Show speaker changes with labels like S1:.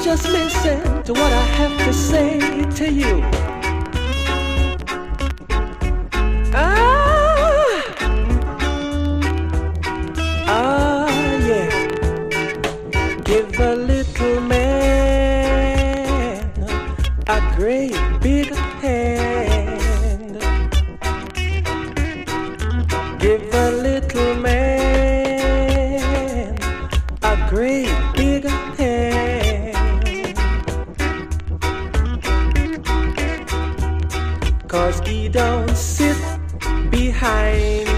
S1: just listen to what I have to say to you. Yeah. Give a little man a great big hand. Give a little man a great big hand. 'Cause he don't sit behind